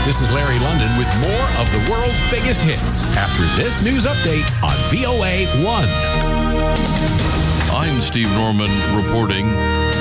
This is Larry London with more of the world's biggest hits after this news update on VOA 1. I'm Steve Norman reporting.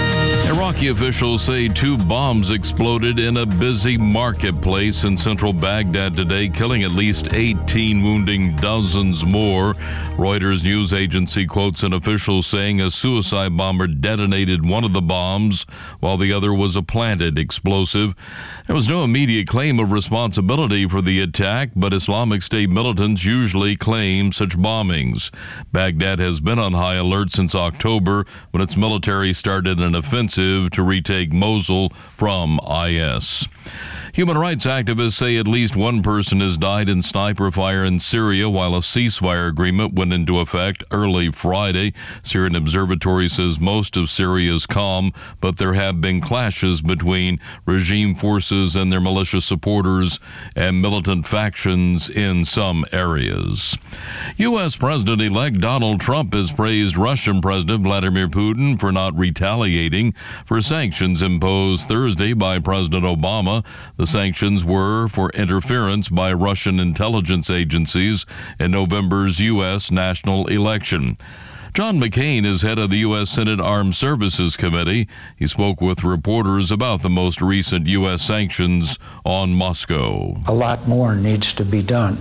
Iraqi officials say 2 bombs exploded in a busy marketplace in central Baghdad today, killing at least 18, wounding dozens more. Reuters news agency quotes an official saying a suicide bomber detonated one of the bombs while the other was a planted explosive. There was no immediate claim of responsibility for the attack, but Islamic State militants usually claim such bombings. Baghdad has been on high alert since October when its military started an offensive to retake Mosul from IS. Human rights activists say at least one person has died in sniper fire in Syria while a ceasefire agreement went into effect early Friday. Syrian Observatory says most of Syria is calm, but there have been clashes between regime forces and their militia supporters and militant factions in some areas. U.S. President-elect Donald Trump has praised Russian President Vladimir Putin for not retaliating for sanctions imposed Thursday by President Obama. The sanctions were for interference by Russian intelligence agencies in November's U.S. national election. John McCain is head of the U.S. Senate Armed Services Committee. He spoke with reporters about the most recent U.S. sanctions on Moscow. A lot more needs to be done.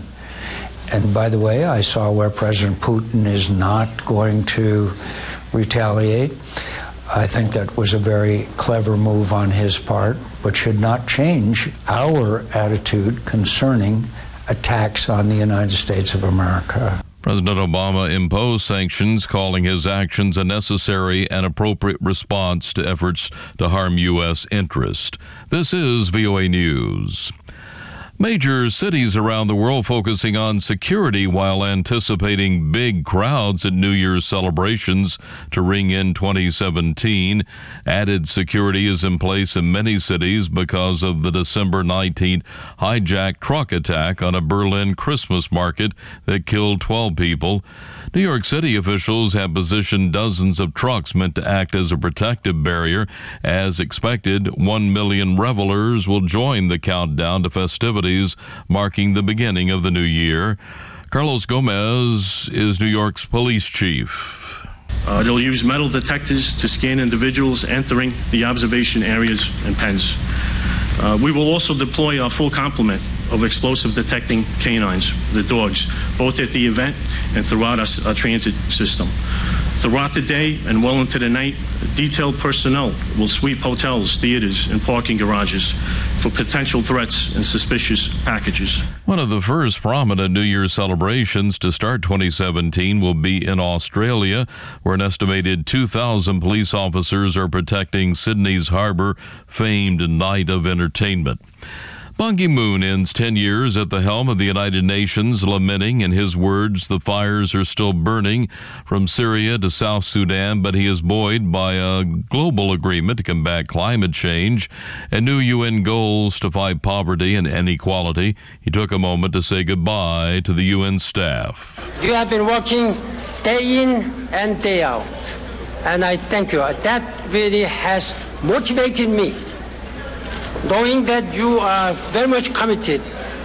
And by the way, I saw where President Putin is not going to retaliate. I think that was a very clever move on his part, but should not change our attitude concerning attacks on the United States of America. President Obama imposed sanctions, calling his actions a necessary and appropriate response to efforts to harm U.S. interest. This is VOA News. Major cities around the world focusing on security while anticipating big crowds at New Year's celebrations to ring in 2017. Added security is in place in many cities because of the December 19th hijacked truck attack on a Berlin Christmas market that killed 12 people. New York City officials have positioned dozens of trucks meant to act as a protective barrier. As expected, 1 million revelers will join the countdown to festivities marking the beginning of the new year. Carlos Gomez is New York's police chief. They'll use metal detectors to scan individuals entering the observation areas and pens. We will also deploy our full complement of explosive detecting canines, the dogs, both at the event and throughout our transit system. Throughout the day and well into the night, detailed personnel will sweep hotels, theaters, and parking garages for potential threats and suspicious packages. One of the first prominent New Year's celebrations to start 2017 will be in Australia, where an estimated 2,000 police officers are protecting Sydney's harbour famed night of entertainment. Ban Ki-moon ends 10 years at the helm of the United Nations, lamenting, in his words, the fires are still burning from Syria to South Sudan, but he is buoyed by a global agreement to combat climate change and new UN goals to fight poverty and inequality. He took a moment to say goodbye to the UN staff. You have been working day in and day out, and I thank you. That really has motivated me. Knowing that you are very much committed,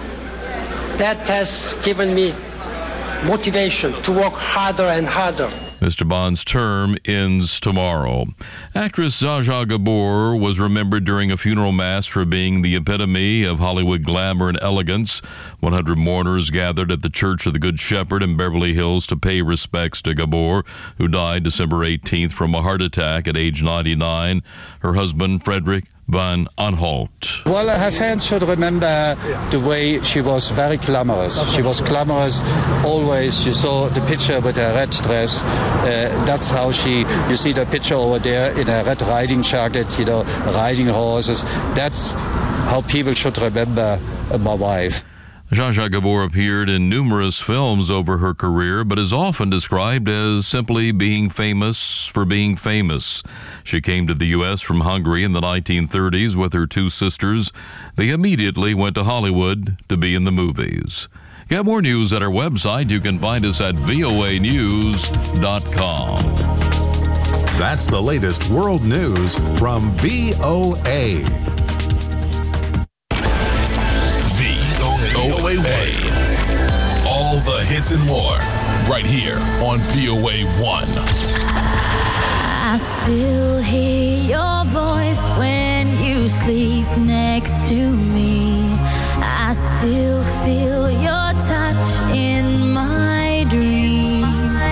that has given me motivation to work harder and harder. Mr. Ban's term ends tomorrow. Actress Zsa Zsa Gabor was remembered during a funeral mass for being the epitome of Hollywood glamour and elegance. 100 mourners gathered at the Church of the Good Shepherd in Beverly Hills to pay respects to Gabor, who died December 18th from a heart attack at age 99. Her husband, Frederick Van Anholt. Well, her fans should remember the way she was very glamorous. She was glamorous always. You saw the picture with her red dress. That's how you see the picture over there in a red riding jacket, riding horses. That's how people should remember my wife. Zsa Zsa Gabor appeared in numerous films over her career, but is often described as simply being famous for being famous. She came to the U.S. from Hungary in the 1930s with her 2 sisters. They immediately went to Hollywood to be in the movies. Get more news at our website. You can find us at voanews.com. That's the latest world news from VOA. hits and more, right here on VOA 1. I still hear your voice when you sleep next to me. I still feel your touch in my dream.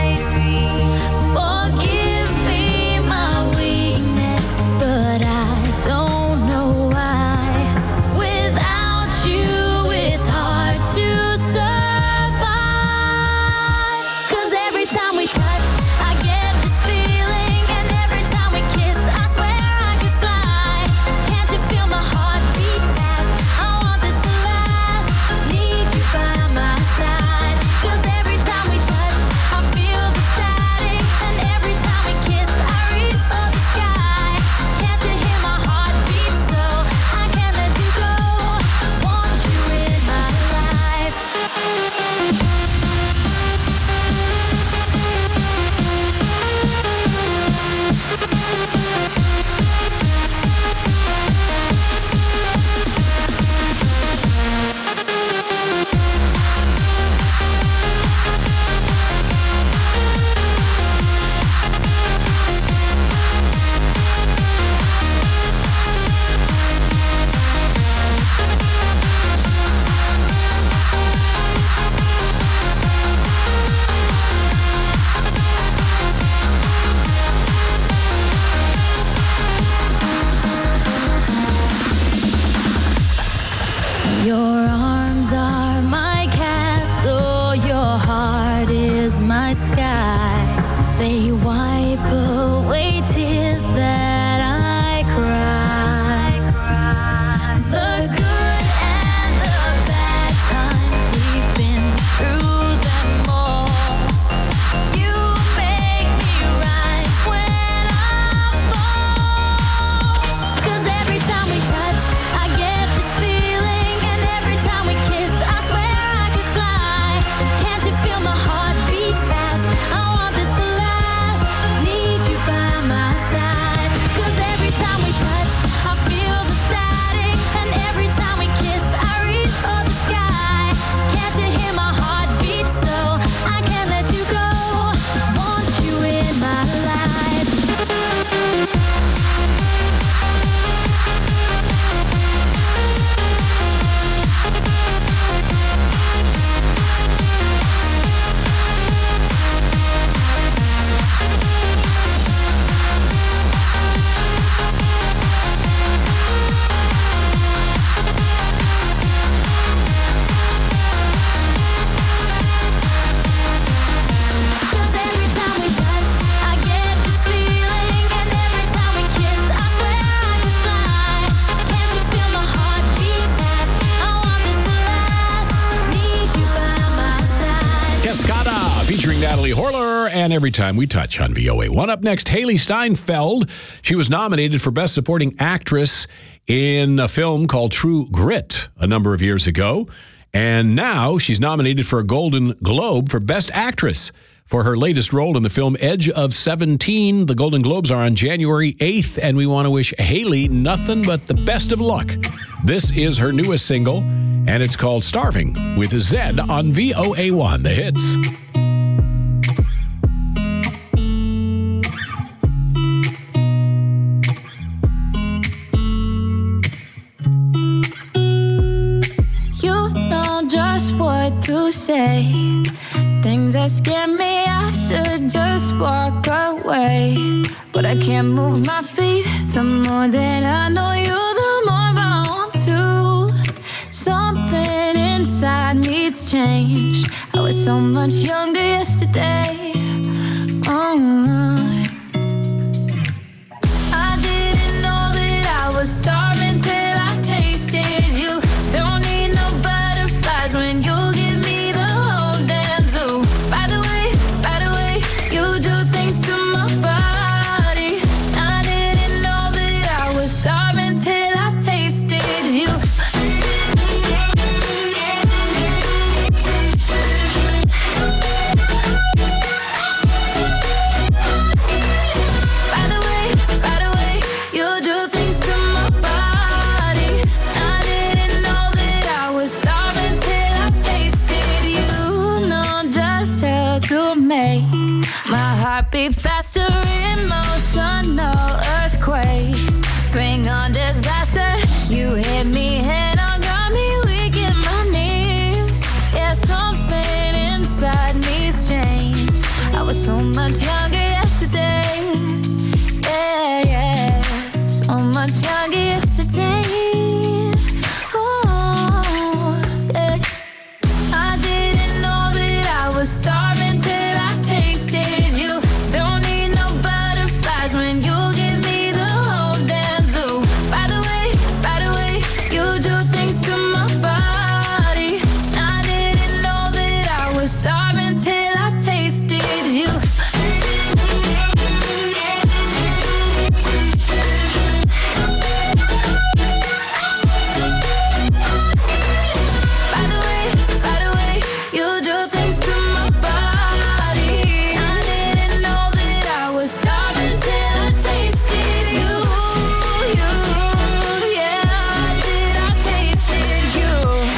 Forgive me my weakness, but I don't know why. Without you, it's hard to survive. 'Cause every time we touch, I get this feeling, and every time we kiss, I swear I could fly. Can't you feel my heart beat fast? I want this to last. Need you by my side. 'Cause every time we touch, I feel the static, and every time we kiss, I reach for the sky. Can't you hear my heart beat so? I can't let you go. Want you in my life. Your arms are my castle, your heart is my sky. They wipe away tears that I cry. The good and the bad times, we've been through them all. You make me rise when I fall. 'Cause every time we touch, I get this feeling, and every time we kiss, I swear I could fly. Can't you feel my heart beat fast? I want this to last. Need you by my side. 'Cause every time we touch, I feel the static, and every time we kiss, I reach for the sky. Can't you hear my heart beat so? I can't let you go. Want you in my life. Cause every time we touch, I get this feeling, and every time we kiss, I swear I could fly. Can't you feel my heart beat fast? I want this to last. Need you by my side. Cascada featuring Natalie Horler and Every Time We Touch on VOA1. Up next, Haley Steinfeld. She was nominated for Best Supporting Actress in a film called True Grit a number of years ago. And now she's nominated for a Golden Globe for Best Actress for her latest role in the film Edge of 17. The Golden Globes are on January 8th, and we want to wish Haley nothing but the best of luck. This is her newest single, and it's called Starving with Zed on VOA1, The Hits. You know just what to say. Things that scare me, I should just walk away. But I can't move my feet. The more that I know you, the more I want to. Something inside me's changed. I was so much younger yesterday. I didn't know that I was starving till I tasted you. Don't need no butterflies when you give me the whole damn zoo. By the way, you do things to my body. I didn't know that I was starving till I tasted you. heartbeat faster, emotional earthquake. Bring on disaster. You hit me head on, got me weak in my knees. Yeah, something inside me's changed. I was so much younger yesterday. Yeah, yeah. So much younger yesterday. Oh, yeah. I didn't know that I was starving till I tasted you. Don't need no butterflies when you give me the whole damn zoo. By the way, you do things to my body. I didn't know that I was starving till I tasted you. By the way, you do things to my body. I didn't know that I was starving till I tasted you. Yeah, did I tasted you?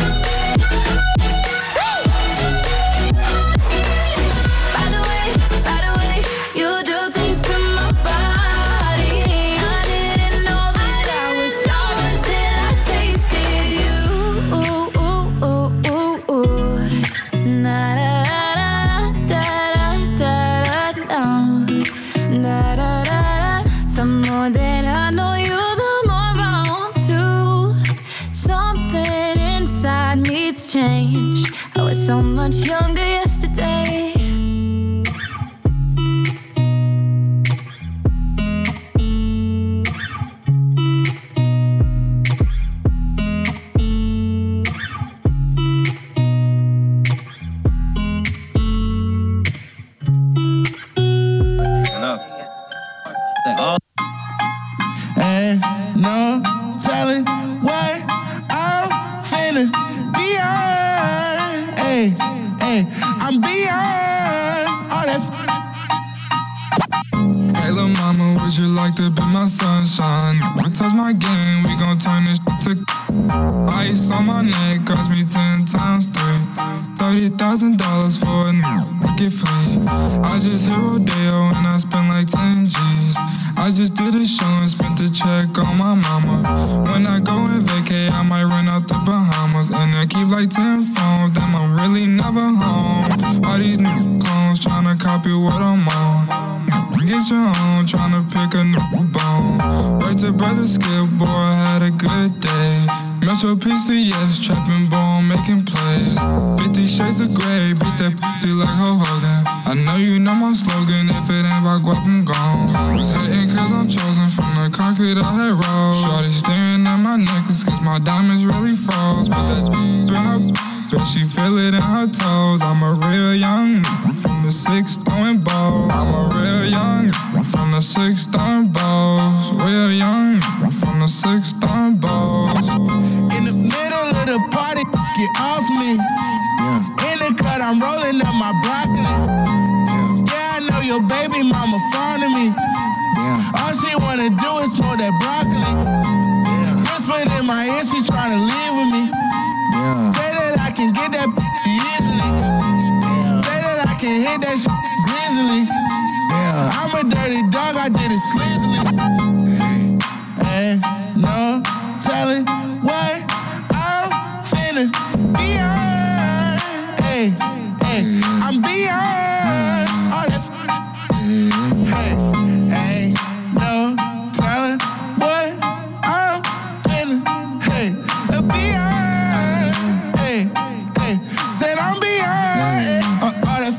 By the way, you do things to my body. I didn't know that I was starving till I tasted you. Ooh, ooh, ooh, ooh, ooh. Na da da da da da da da da da. The more that I know you, the more I want to. Something inside me's changed. I was so much younger yesterday. Ain't no telling what I'm finna beyond. Hey, I'm beyond all that. Hey, little mama, would you like to be my sunshine? We touch my game, we gon' turn this to ice on my neck, cost me 10 times 3. $30,000 for a get free. I just hit Rodeo and I spent like 10 G's. I just did a show and spent the check on my mama. When I go and vacay, I might run out the Bahamas. And I keep like 10 phones, damn, I'm really never home. All these clones tryna copy what I'm on. Get your own, tryna pick a new bone. Right to brother Skip, boy, I had a good day. Metro PCS, trapping bone, making plays. 50 shades of gray, beat that p***y like Ho Hogan. I know you know my slogan, if it ain't about guap, I'm gone. Was hating cause I'm chosen from the concrete I had rolled. Shorty staring at my necklace cause my diamonds really froze. Put that in her bet she feel it in her toes. I'm a real young from the 6 throwing balls. I'm a real young from the 6 throwing balls. Real young from the 6 throwing balls. In the middle of the party, get off me. In the cut, I'm rolling up my broccoli. Yeah, I know your baby mama fond of me. All she wanna do is smoke that broccoli. Whispered in my ear, she tryna live with me. Say that I can get that easily. Say that I can hit that shit greasily. I'm a dirty dog, I did it sleazily. Ain't no telling what I'm finna beyond. I'm beyond all that. Ain't no telling what I'm finna beyond. Said I'm beyond all that.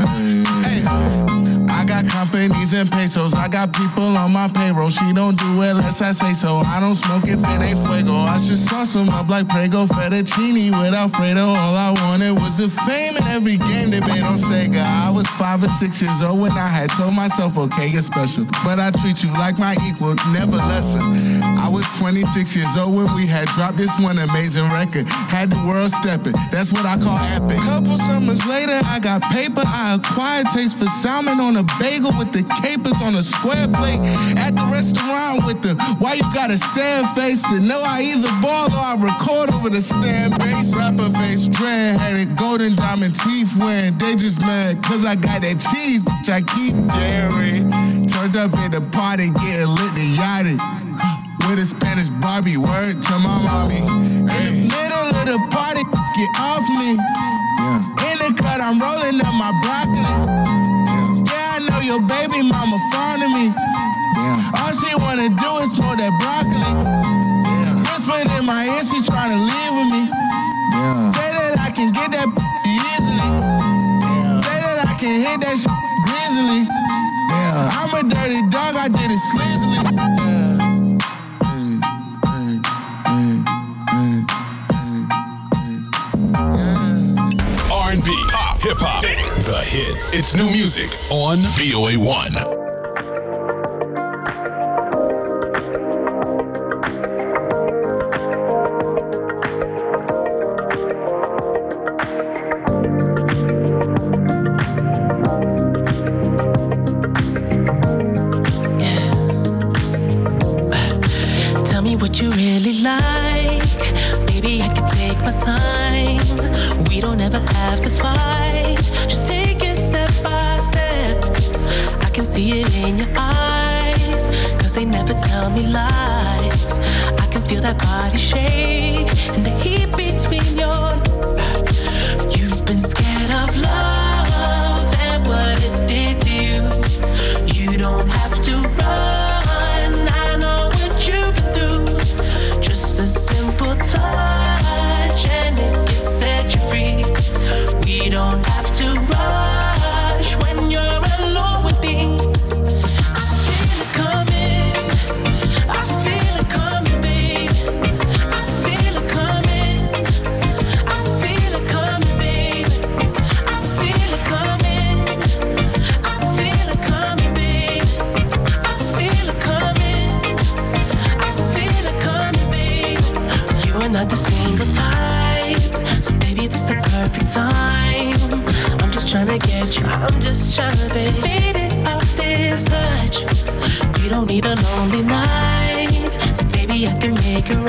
I got companies and pesos. I got people on my payroll. She don't do it unless I say so. I don't smoke if it ain't fuego. I should sauce them up like Prego fettuccine with Alfredo. All I wanted was the fame in every game they made on Sega. I was 5 or 6 years old when I had told myself, okay, you're special, but I treat you like my equal, never lesser. I was 26 years old when we had dropped this one amazing record. Had the world stepping, that's what I call epic. Couple summers later, I got paper. I acquired taste for salmon on a bagel with the capers sauce on a square plate. At the restaurant with the why you got a stare face to know I either ball or I record over the stand bass. Rapper face, dread-headed, golden diamond teeth wearing. They just mad cause I got that cheese, which I keep daring. Turned up at the party, getting lit and yachted. With a Spanish Barbie, word to my mommy. In the middle of the party, get off me. In the cut, I'm rolling up my broccoli. Yeah, I know your baby mama fond of me. All she wanna do is smoke that broccoli. Whispered in my ear, she tryna leave with me. Say that I can get that easily. Say that I can hit that shit greasily. I'm a dirty dog, I did it sleazily. R&B, pop, hip-hop, dance, the hits. It's new music on VOA1. Tell me what you really like. Baby, I can take my time. We don't ever have to fight. Just take it step by step. I can see it in your eyes, cause they never tell me lies. I can feel that body shake and the heat between your legs. You've been scared of love and what it did to you. You don't have to run, I know what you've been through. Just a simple touch and it can set you free. We don't have to rush when you're alone with me. I feel it coming, I feel it coming, babe. I feel it coming, I feel it coming, babe. I feel it coming, I feel it coming, babe. I feel it coming, I feel it coming, babe. You are not the single type, so baby, this the perfect time. I'm just tryna get you, I'm just tryna be faded off this touch. You don't need a lonely night, so baby, I can make it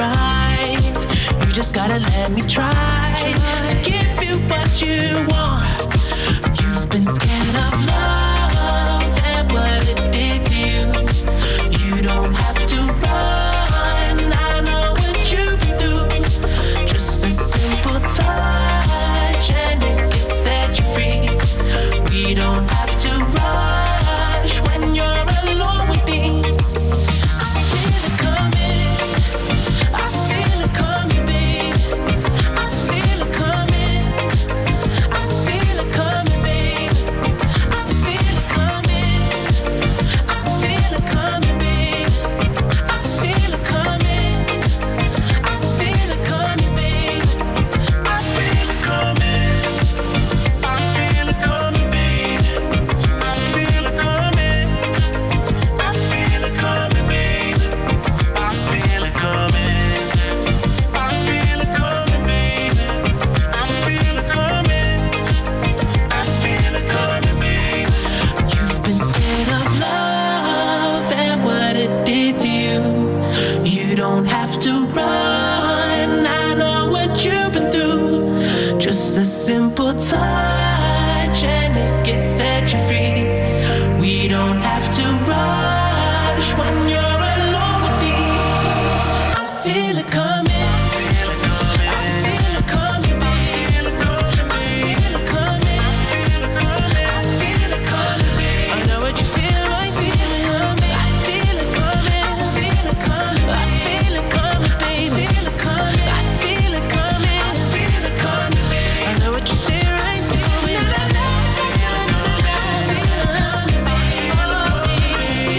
right. You just gotta let me try to give you what you want. You've been scared of love and what it did to you. You don't have to run, I know what you've been through. Just a simple touch and it can set you free. We don't have to rush when you're alone with me. I feel it coming, I feel it coming, babe. I feel it coming, I feel it coming, babe. I feel it coming, I feel it coming, babe. I feel it coming, I feel it coming, babe. I feel it coming, I feel it coming, babe. I feel it coming, I feel it coming, babe. I feel it coming, I feel it coming, babe. I feel it coming, I feel it coming, babe. You've been scared of love and what it did to you. You don't have to run, I know what you've been through. Just a simple touch and it can set you free. We don't have to rush when you're alone with me. I feel it coming, I feel it coming, babe. I feel it coming, I feel it coming, babe. I know what you feel, I feel it coming. I feel it coming, I feel it coming, I feel it coming, babe. I feel it coming, I feel it coming, I feel it coming, babe. I know what you say, right? Feel it, I feel it coming, babe.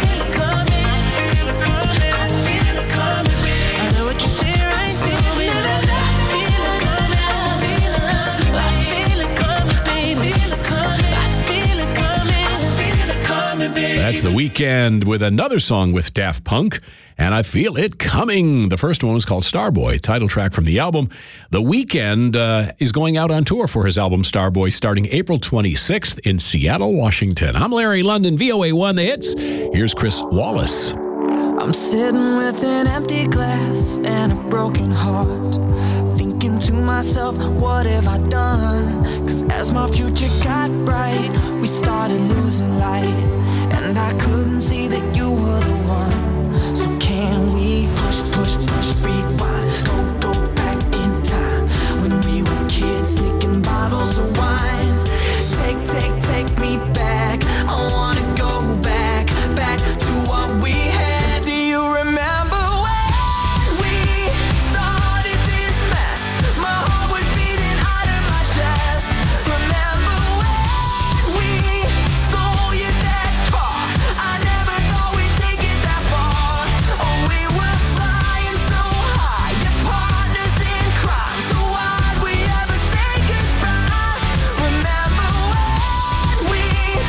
That's The Weeknd with another song with Daft Punk, and I Feel It Coming. The first one was called Starboy, title track from the album. The Weeknd is going out on tour for his album Starboy starting April 26th in Seattle, Washington. I'm Larry London, VOA1 The Hits. Here's Chris Wallace. I'm sitting with an empty glass and a broken heart, thinking to myself, what have I done? Cause as my future got bright, we started losing light, and I couldn't see that you were the one. So can we push, rewind, go back in time, when we were kids sneaking bottles of wine. Take me back, I wanna go back to what we had. Do you remember when we started this mess? My heart was beating out of my chest. Remember when we stole your dad's car? I never thought we'd take it that far. Oh, we were flying so high, your partners in crime. So why'd we ever say goodbye? Remember when we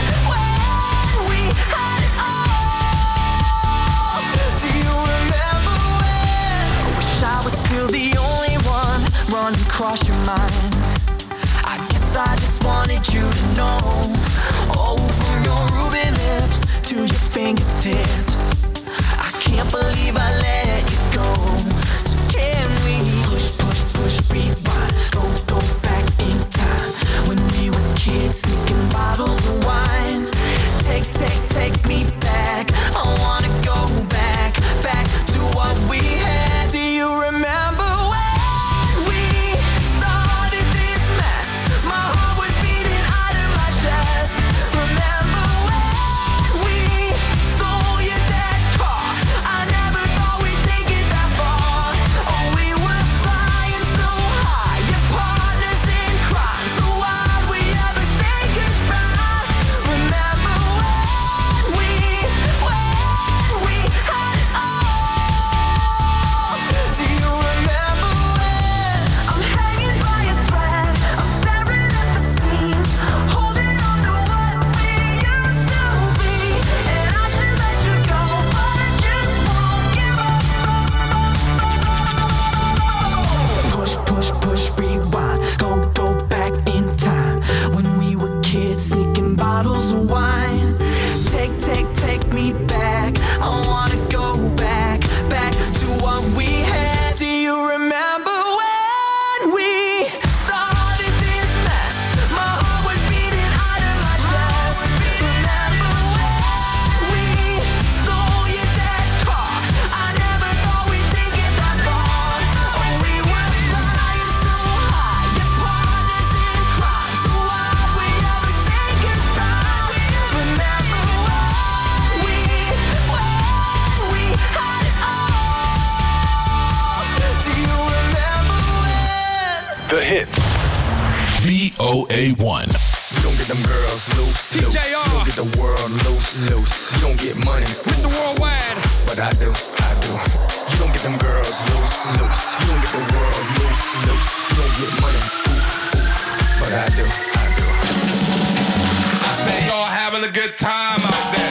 had it all? Do you remember when? I wish I was still the only one running across your mind. I guess I just wanted you to know. Oh, from your ruby lips to your fingertips, I can't believe I let you go. So can we push, rewind, go back in time, when we were kids sneaking bottles of wine. Take me back, I wanna go back to what we had. Do you remember when we started this mess? My heart was beating out of my chest. Remember when we stole your dad's car? I never thought we'd take it that far. Oh, we were flying so high, your partners in crime. So why'd we ever say goodbye? Remember when we had it all? Do you remember when I'm hanging by a thread, I'm tearing at the seams, holding on to what we used to be, and I should let you go, but I just won't give up. Push, rewind, go back in time, when we were kids sneaking bottles of wine. Take me back, I wanna go back to what we had. Do you remember when we started this mess? My heart was beating out of my chest. Remember when we stole your dad's car? I never thought we'd take it that far. Oh, we were flying so high, your partners in crime. So why'd we ever say goodbye? Remember when we had it all? Do you remember when? The Hits. VOA1. You don't get them girls loose. You don't get the world loose. You don't get money. Mr. Worldwide. But I do. You don't get them girls loose. You don't get the world loose. You don't get money. But I do. I say y'all having a good time out there.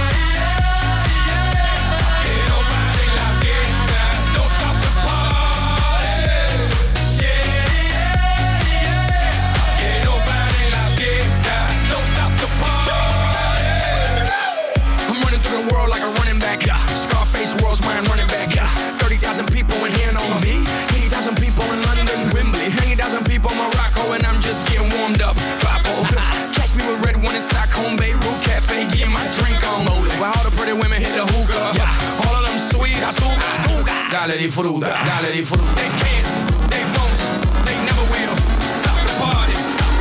Scarface, world's mine, running back. 30,000 people in here know me. 80,000 people in London, Wembley. 80,000 people in Morocco, and I'm just getting warmed up. Papo, catch me with red one in Stockholm, Beirut Cafe, getting my drink on. While all the pretty women hit the hookah. All of them sweet, azúcar. Dale di fruta. They can't, they won't, they never will stop the party.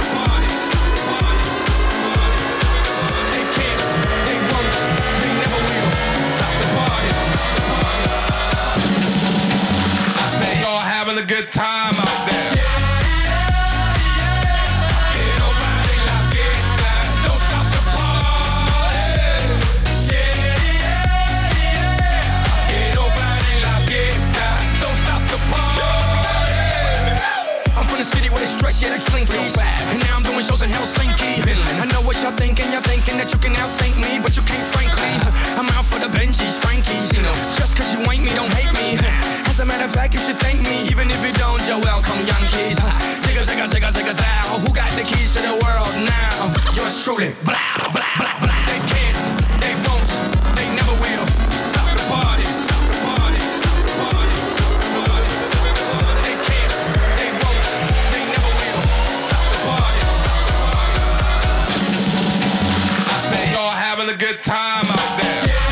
They can't, they won't, they never will stop the party. I say y'all having a good time out there. Yeah, like Slinky. And now I'm doing shows in Helsinki. I know what y'all thinking. Y'all thinking that you can outthink me, but you can't, frankly. should thank me, even if you don't. You're welcome, Yankees. Zigga, zigga, zigga, zigga, zow. Who got the keys to the world now? Yours truly. Blah, blah, blah, blah. They can't, they won't, they never will. Stop the party. Stop the party. Stop the party. Stop the party. They can't, they won't, they never will. Stop the party. I say y'all having a good time out there.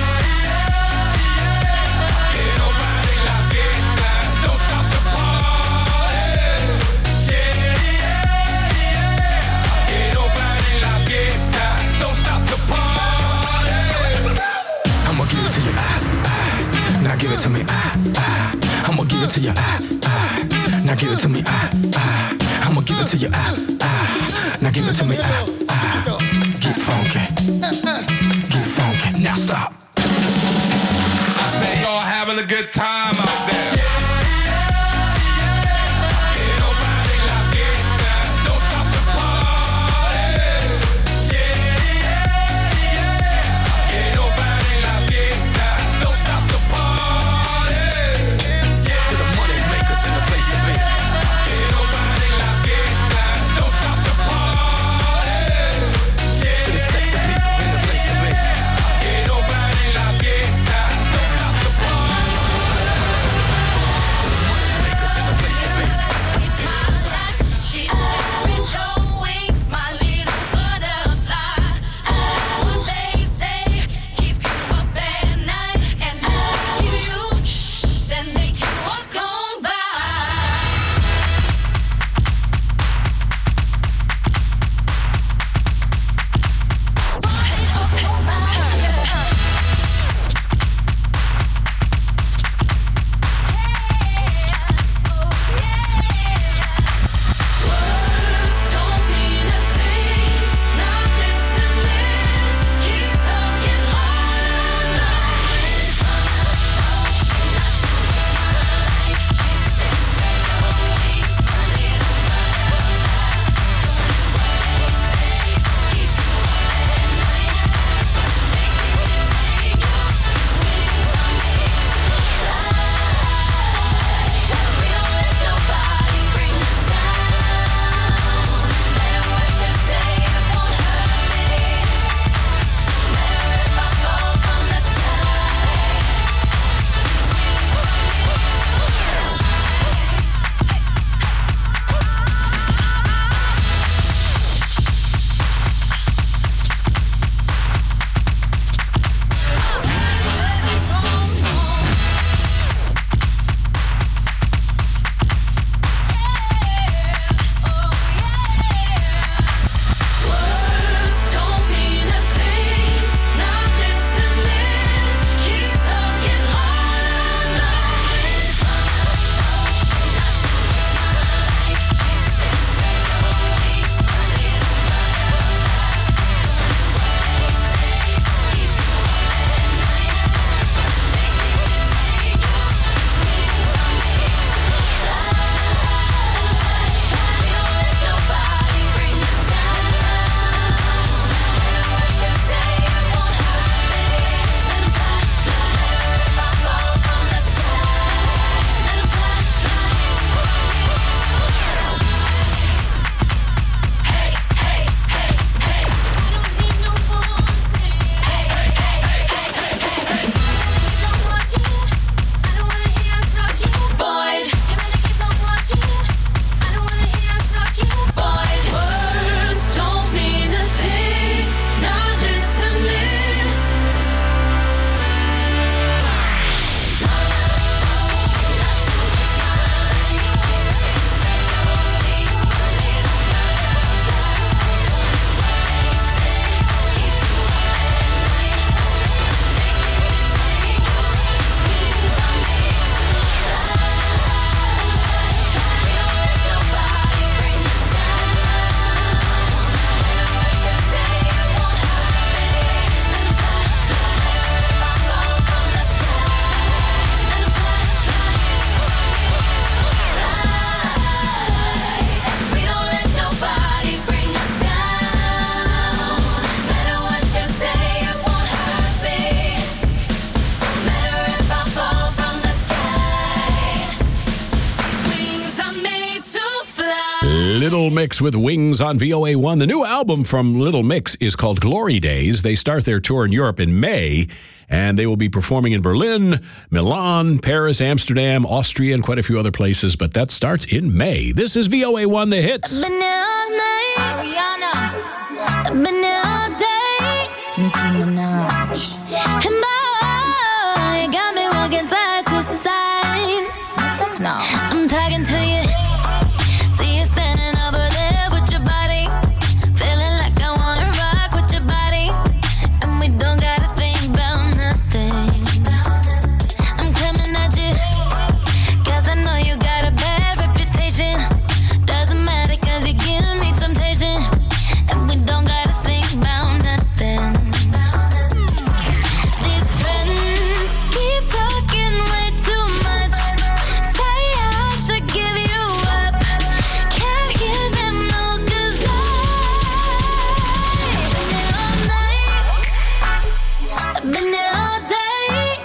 Now give it to me, I'ma give it to you, Now give it to me, I'ma give it to you, Now give it to me, Get funky, get funky. Now stop. I say y'all having a good time out there. Little Mix with Wings on VOA1. The new album from Little Mix is called Glory Days. They start their tour in Europe in May, and they will be performing in Berlin, Milan, Paris, Amsterdam, Austria, and quite a few other places, but that starts in May. This is VOA1 The Hits. Been there all night, Ariana. Been there all day, Nicki Minaj. And boy, got me walking side to side. No, I'm talking to you. See you standing over there with your body, feeling like I wanna rock with your body, and we don't gotta think about nothing. I'm coming at you, 'cause I know you got a bad reputation. Doesn't matter 'cause you give me temptation, and we don't gotta think about nothing. These friends keep talking way too much. Say I should give you up. Can't hear them no, 'cause I've been there all day,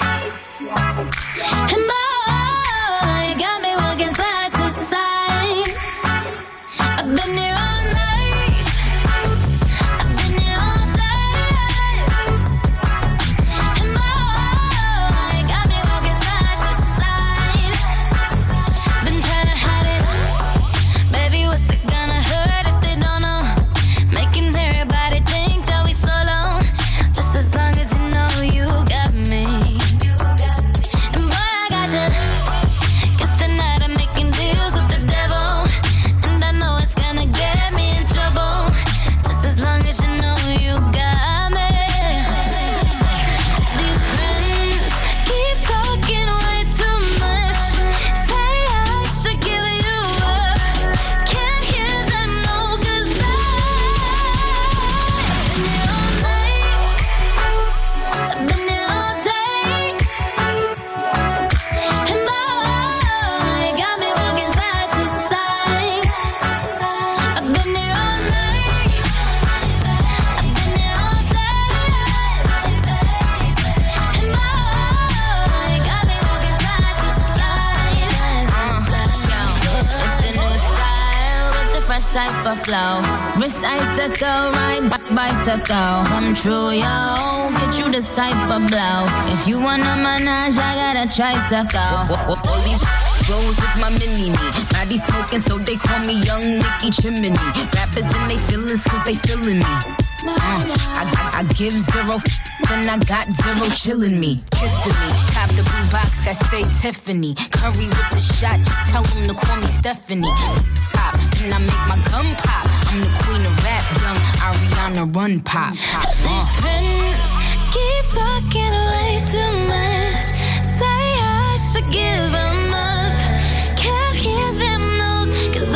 and boy, you got me walking side to side. I've been there all night, I've been there all day, and boy, you got me walking side to side. Been trying to hide it, baby, what's it gonna hurt if they don't know? Making everybody think that we solo, just as long as you know you got me. And boy, I got you, 'cause tonight I'm making deals with the devil, and I know it's gonna get me in trouble, just as long as you know you got me. These friends keep talking way too much. Say I should give you up. Can't hear them no, 'cause I've been there all day, and boy, you got me walking side to side. I've been there all night, I've been there all day, and boy, you got me walking side to side. It's the new style with the fresh type of flow. Wrist icicle, ride bicycle. Come true, yo. Get you this type of blow. If you wanna manage, I got a tricycle. All these Rose is my mini-me. Body smoking, so they call me Young Nicky Chimney. Rappers and they feelings, 'cause they feeling me. I give zero and I got zero chillin' me. Kissing me. Cop the blue box that say Tiffany. Curry with the shot, just tell them to call me Stephanie. Pop, then I make my gun pop. I'm the queen of rap, young Ariana Run Pop. These friends keep talking way too much. Say I should give them up. Can't hear them no, 'cause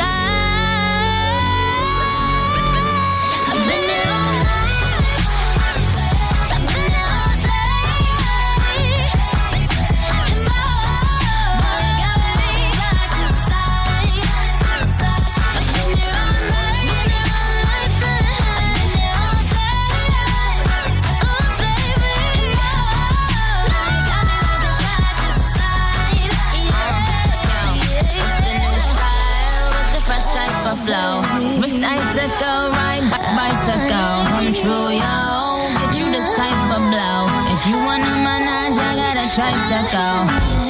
I've been there all night, I've been there all day, and boy, you got me side to side. I've been there all night, I've been there all day, oh baby, you got me walking side to side. It's the new style with the fresh type of flow. Wrist icicle, ride bicycle. Come true, yo. Get you this type of blow. If you wanna manage, I got a tricycle.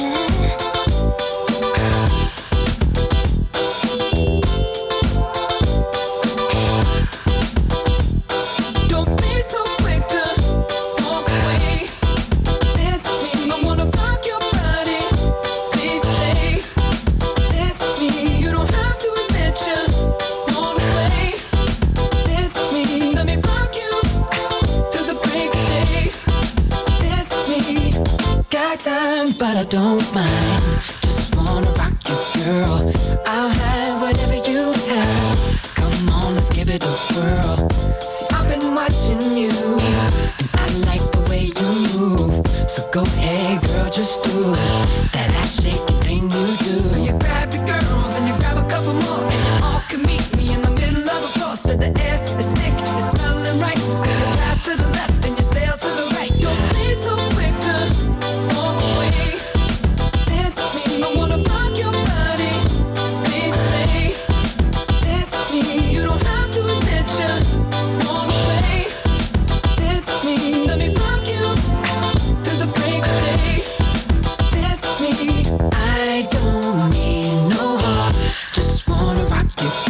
Don't be so quick to walk away. That's me. I wanna rock your body. Please stay. That's me. You don't have to admit you want away. That's me. Let me rock you to the break of day. That's me. Got time, but I don't mind. Just wanna rock you, girl. I'll have whatever you have. Come on, let's give it a whirl. See, I've been watching you, and I like the way you move. So go ahead, girl, just do that ass shaking thing you do. So you grab your girls and you grab a couple more, and you all can meet me in the middle of the floor. So the air is thick, it's smelling right. So you pass to the left and you sail to the right. Don't be so quick to walk away. That's me. I wanna rock your body. Please stay.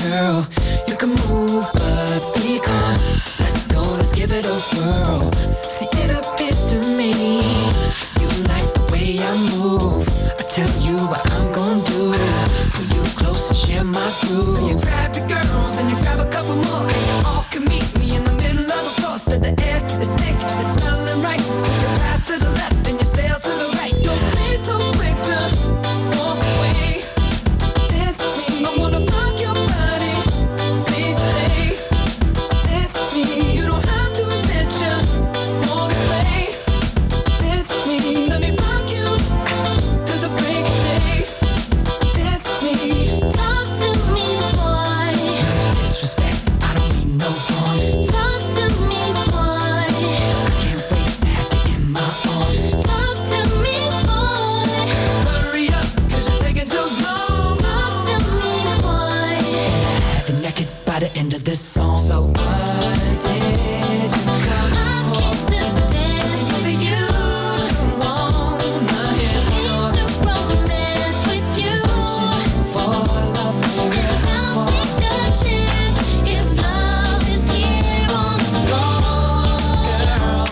girl. You can move, but be calm. Let's go, let's give it a whirl. See, it appears to me you like the way I move. I tell you what I'm gonna do. Pull you close and share my groove. So you grab your girls and you grab a couple more, and you all can meet me in the middle of the floor. So the air is thick, it's smelling right. So you pass to the left and you sail to the right. Don't be so quick to walk away. Dance with me, I wanna rock your body. Please stay. Dance with me, you don't have to admit you walk away. Dance with me, let me rock you to the break of day. Dance with me, Talk to me, boy. disrespect, I don't mean no harm. Talk to me, boy. I can't wait to have you in my arms. Talk to me, boy. Hurry up, cause you're taking too long. Talk to me, boy. Have you naked by the end of this song. So what did you come I came to dance with you. wanna hear? Came to romance with you. For love, And I'll take a chance if love is here on the floor.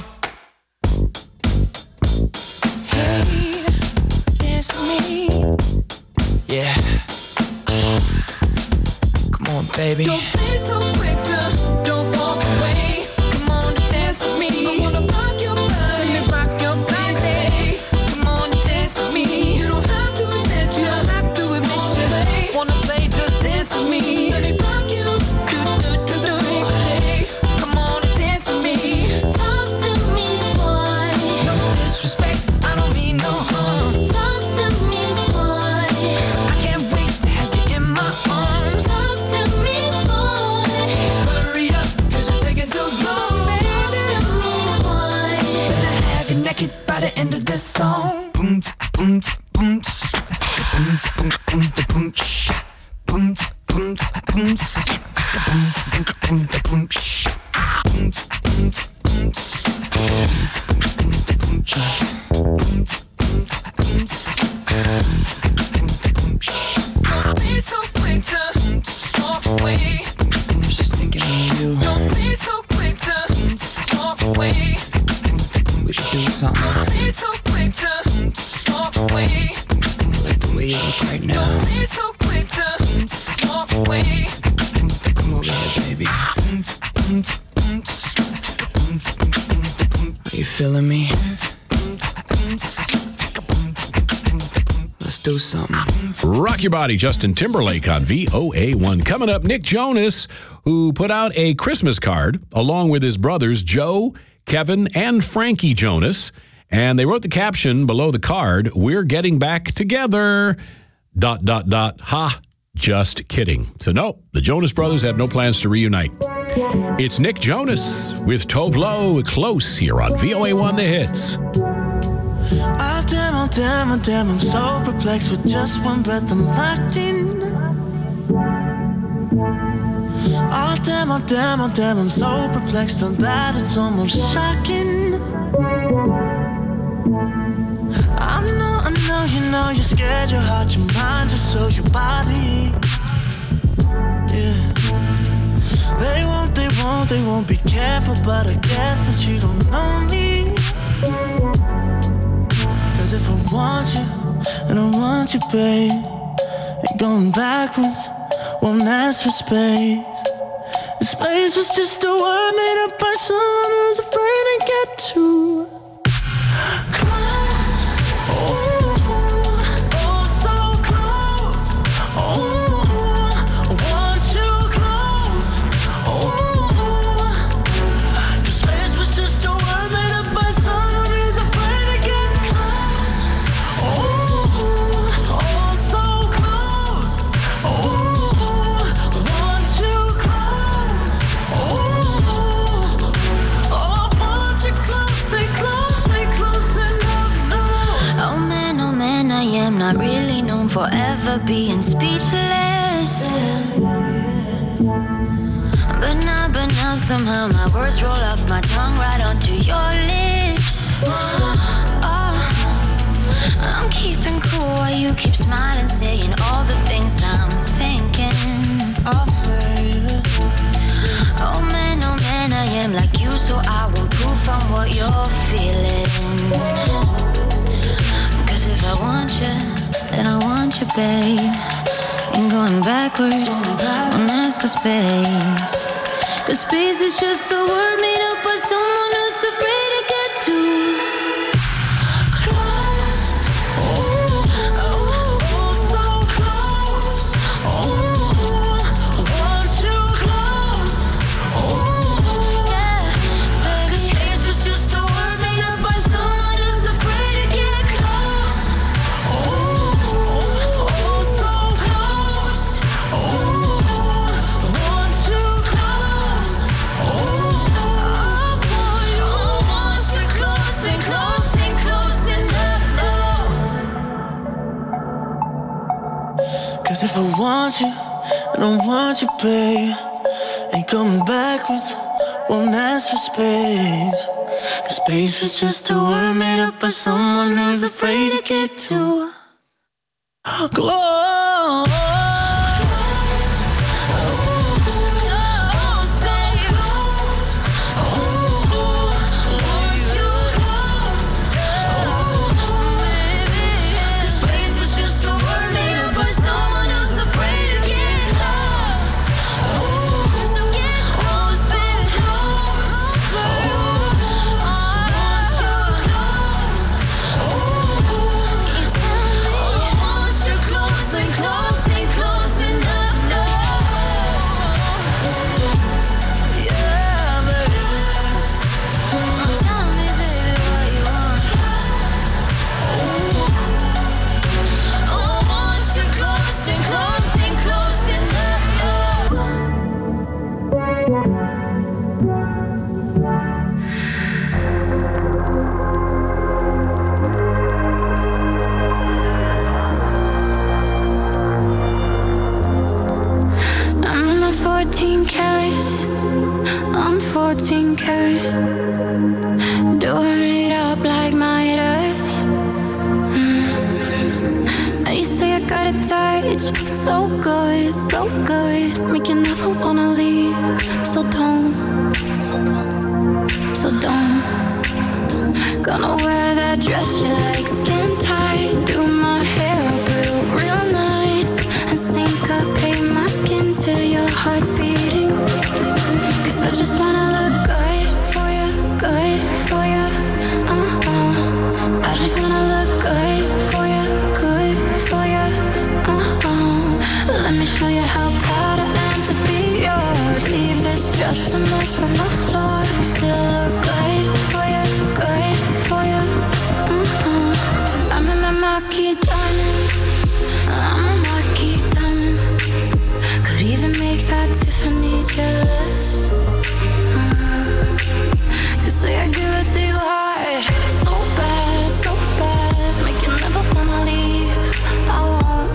hey, dance with me. Yeah. Come on, baby. Don't be so quick to don't walk away. Come on, dance with me. I wanna rock your body. Let me rock your body. Come on, dance with me. You don't have to admit you. Don't have to admit you. Wanna play, just dance with me. Let me rock you. Come on, dance with me. Talk to me, boy. No disrespect, I don't mean no harm. Talk to me, boy. I can't wait to have you in my arms. Talk to me, boy. Hurry up, cause you're taking too long, Talk baby. to me, boy. Better have you naked by the end of this song. Boom, boom, boom, boom, boom, boom, boom, boom, boom, boom, don't be so quick to walk away. I'm just thinking of you. Don't be so quick to walk away. We should do something. Don't be so quick to walk away. I like the way you look right now. Don't be so quick to walk away. Come over here, baby. Are you feeling me? Let's do something. Rock Your Body, Justin Timberlake on VOA1. Coming up, Nick Jonas, who put out a Christmas card along with his brothers Joe, Kevin, and Frankie Jonas. And they wrote the caption below the card, "We're getting back together, ... Ha, just kidding." So no, the Jonas Brothers have no plans to reunite. It's Nick Jonas with Tove Lo, Close, here on VOA1 The Hits. Oh damn, oh damn, oh damn, I'm so perplexed. With just one breath I'm locked in. Oh damn, oh damn, oh damn, I'm so perplexed on that it's almost shocking. I know, you know, you're scared, your heart, your mind, just so your body. Yeah. They won't be careful, but I guess that you don't know me. Cause if I want you, and I want you, babe, ain't going backwards, won't ask for space. And space was just a word made up by someone who's afraid to get too close. Oh, so close. Oh, I want you close. Oh, 'cause space was just a word made up by someone who's afraid to get close. Oh, so close. Oh, I want you close. Oh, I want you close. Stay close enough now. Oh man, I am not really known for ever being speechless. But now somehow my words roll off my tongue right onto your lips. Oh, I'm keeping cool while you keep smiling, saying all the things I'm thinking. babe. Ain't going backwards, don't ask for space. 'Cause space is just a word made up by someone who's afraid to get too close. So close. Want you close. Yeah. 'Cause space was just a word made up by someone who's afraid to get close. So close. Want you close. Want you close and close and close enough now. 'Cause if I want you, I don't want you, babe. Ain't coming backwards, won't ask for space. 'Cause space was just a word made up by someone who's afraid to get too close. I'm in my 14 carats. I'm 14 carat. Doing it up like Midas. You say I got a touch, so good, so good. Make you never wanna leave. So don't. Gonna wear that dress you like, skin tight. Do my hair up real nice. And syncopate my skin to your heart beating. 'Cause I just wanna look good for you, good for you. I just wanna look good for you, good for you. Let me show you how proud I am to be yours. Leave this dress a mess on the floor. Still look good for you, good for you. I'm in my marquee diamonds. I'm a marquee diamond. Could even make that Tiffany jealous. You say I give it to you hard, so bad, make you never wanna leave. I won't.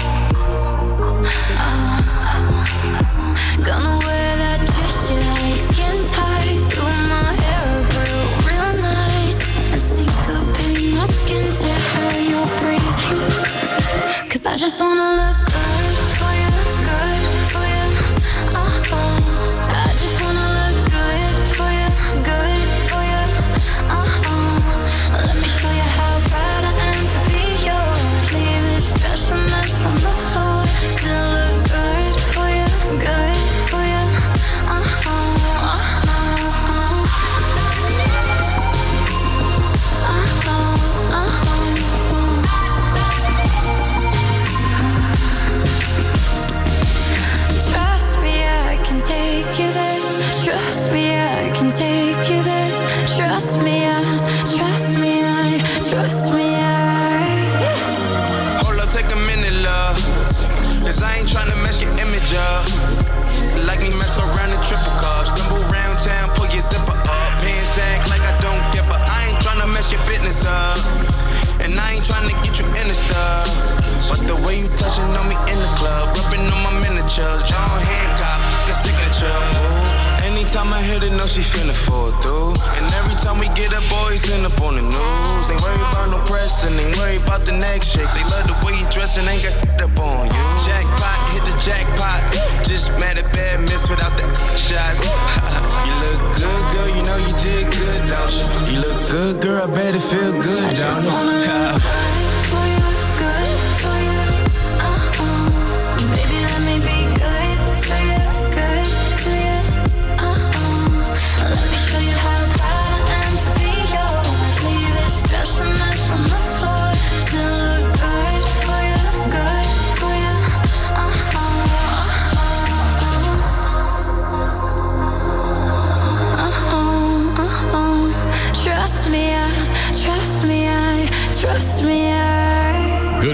Gonna wear that dress you like, skin tight. Do my hair real nice. And syncopate my skin to how you're breathing. 'Cause I just wanna look good for you, good for you. I just wanna look good for you, good for you. Let me show you how proud I am to be yours. Leave this dress a mess on the floor. Still look good for you, good for you. Trust me, I can take you there. Trust me, I can take you there. Trust me, trust me, trust me, Hold up, take a minute, love. 'Cause I ain't tryna mess your image up. Like me mess around in triple cups. Stumble around town, pull your zipper up. Pants act like I don't give a. I ain't tryna mess your business up. And I ain't tryna get you in the stuff. But the way you touching on me in the club, rubbing on my miniatures, John Hancock, the signature. Ooh. Anytime I hit it, know she finna fall through. And every time we get up, boys end up on the news. Ain't worried about no pressing, ain't worried about the next shake. They love the way you dressing, ain't got up on you. Jackpot, hit the jackpot. Just mad at bad miss without the shots. You look good, girl, you know you did good, don't you? You look good, girl, I bet it feel good, don't you? for you, good for you.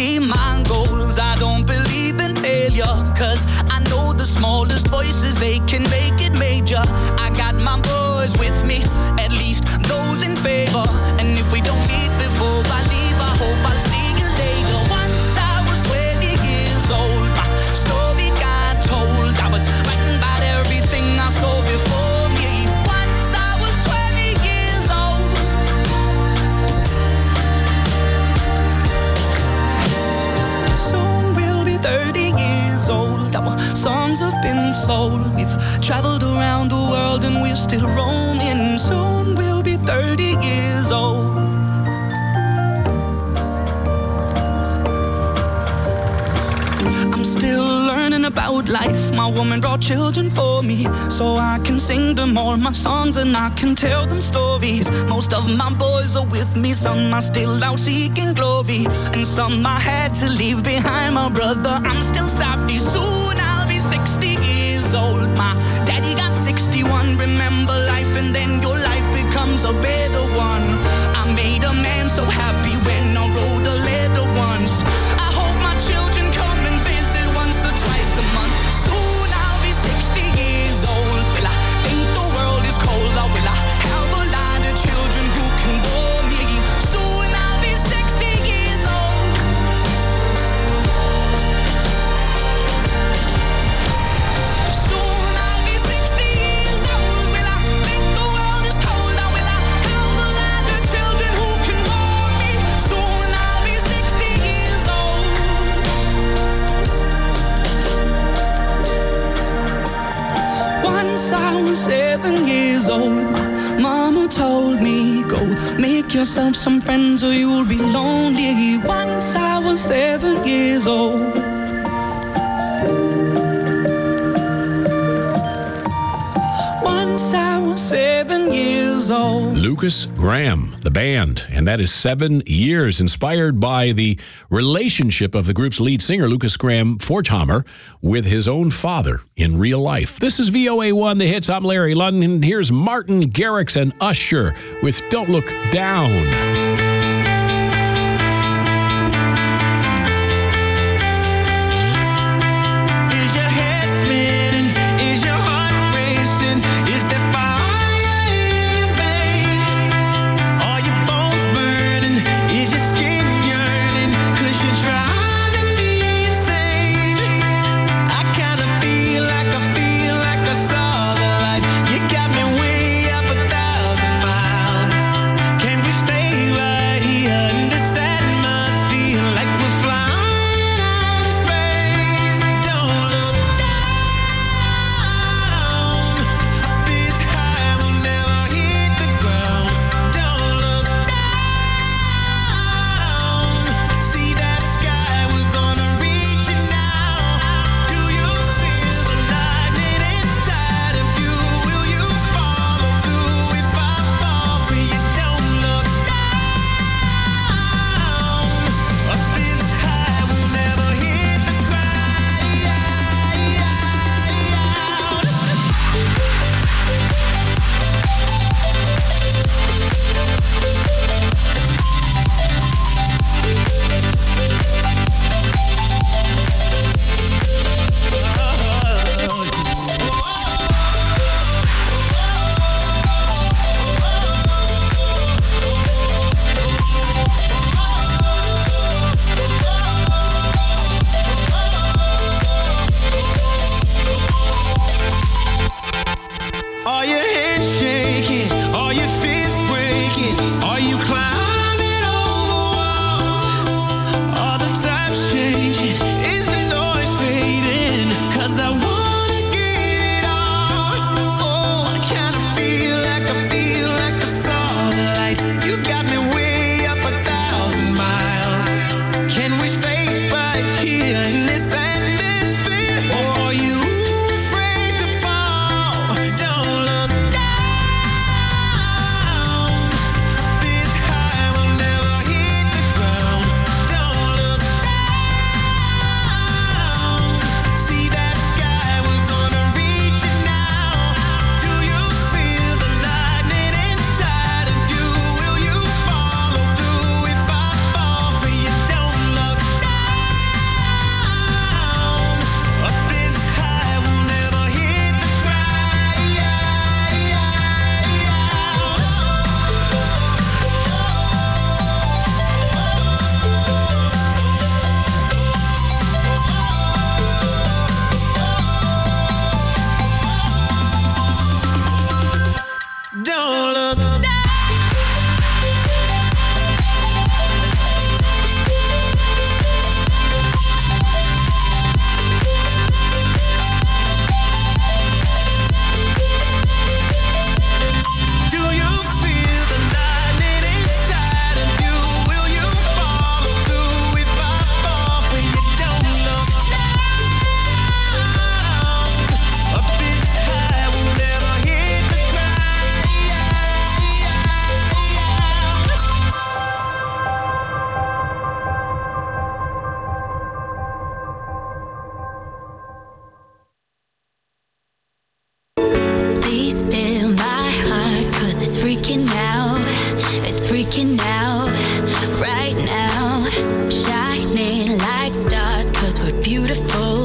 see my goals. I don't believe in failure, cause I know the smallest voices, they can make it major. I got my boys with me, at least those in favor. And if we don't meet before I leave, I hope I'll see you later. Once I was 20 years old, my story got told. I was writing about everything I saw before me. Once I was 20 years old. Soon we'll be 30 years old. Our songs have been sold. We've traveled around the world and we're still roaming. Soon we'll be 30 years old. I'm still learning about life. My woman brought children for me, so I can sing them all my songs and I can tell them stories. Most of my boys are with me, some are still out seeking glory, and some I had to leave behind. My brother, I'm still savvy. Soon I'll be 60 years old. My daddy got 61. Remember life and then your life becomes a better one. I made a man so happy when I wrote a letter once. I hope my children come and visit once or twice a month. Soon I'll be 60 years old. Will I think the world is cold, or will I have a lot of children who can bore me? Soon I'll be 60 years old. Soon I'll be 60 years old. Will I think the world is cold, or will I have a lot of children who can bore me? Soon I'll be 60 years old. Once I was 7 years old, my mama told me, go make yourself some friends or you'll be lonely. Once I was 7 years old. Once I was 7 years old. Lukas Graham, the band, and that is 7 years, inspired by the relationship of the group's lead singer, Lukas Graham Forchhammer, with his own father in real life. This is VOA1, The Hits. I'm Larry London. Here's Martin Garrix and Usher with Don't Look Down. Is your head spinning? Is your heart racing? Is there fire in your veins? Are your bones burning? Is your skin yearning? 'Cause you're driving me insane. I kinda feel like I saw the light. You got me way up 1,000 miles. Can we stay right breaking out right now, shining like stars, 'cause we're beautiful.